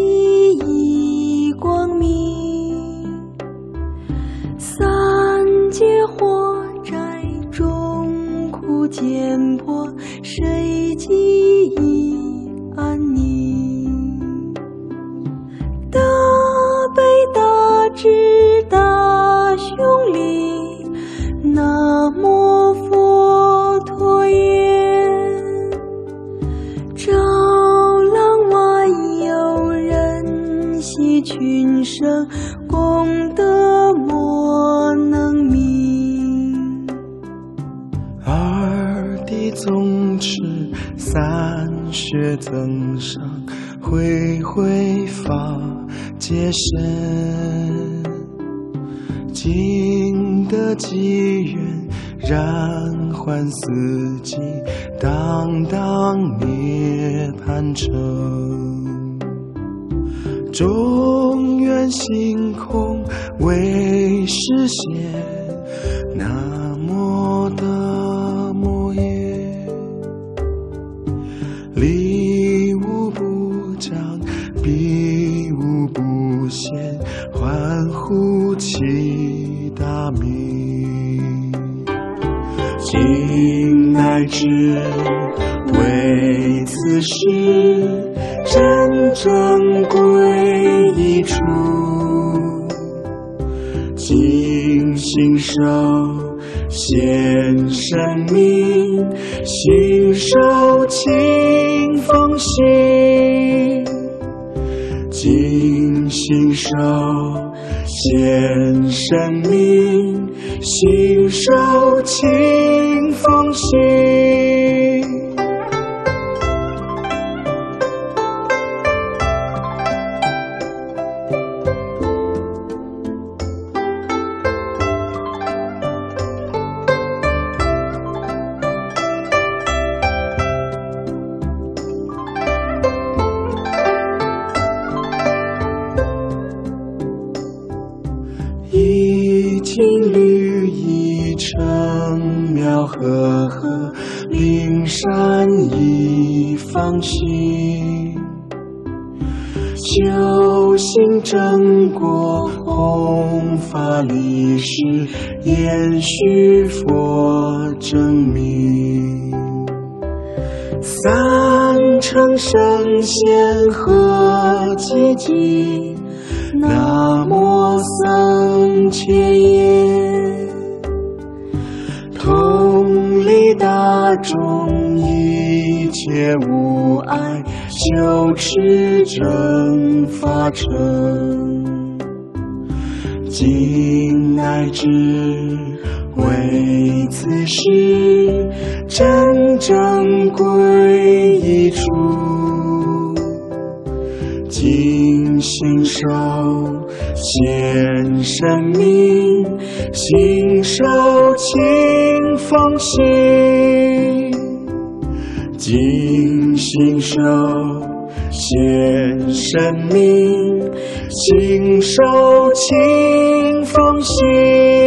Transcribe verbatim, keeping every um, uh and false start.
忆光明。三界火灾中苦简朴，谁记忆安宁？大悲大智大雄力，南无佛陀言。照览万有人悉群生，功德莫能名。 二地宗持，三学增上，恢恢法界身。尽得机缘，燃欢四季，当当涅槃城。中原星空为实现，南无大摩耶。理无不彰，彼无不现，欢呼其大名。今乃至为此事，真正归一处。尽心受现生命，心受清风行。尽心受现生命，心受清风行。一经律一成妙和合，灵山一方行。修行正果，弘法利世，延续佛正名。三乘圣贤合寂寂，南无僧伽耶。同理大众，一切无碍，修持正法成。今乃至为此事，真正归一处。尽心受现生命，心受清风行。尽心受现生命，心受清风行。